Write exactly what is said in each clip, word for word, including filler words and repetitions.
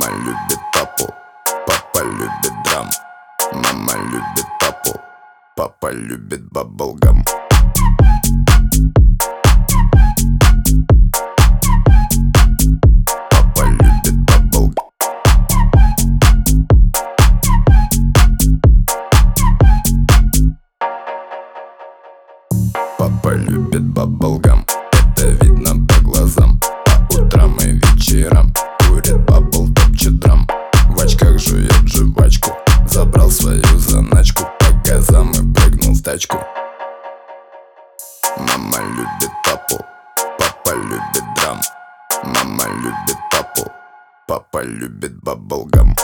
Мама любит папу, папа любит драм. Мама любит папу, папа любит баблгам. Папа любит баблгам. Папа любит баблгам. Это видно по глазам. По утрам и вечерам курит бабл, топчет драм. В очках жует жвачку. Забрал свою заначку. По газам и прыгнул в тачку. Мама любит папу, папа любит драм. Мама любит папу, папа любит баблгам.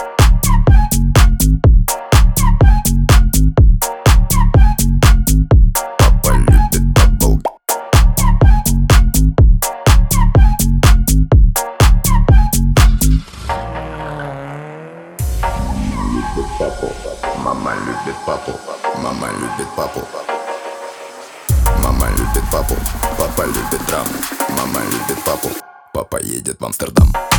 Папа любит баблгам. Любит папу. Мама любит папу, мама любит папу. Мама любит папу, папа любит драм. Мама любит папу, папа едет в Амстердам.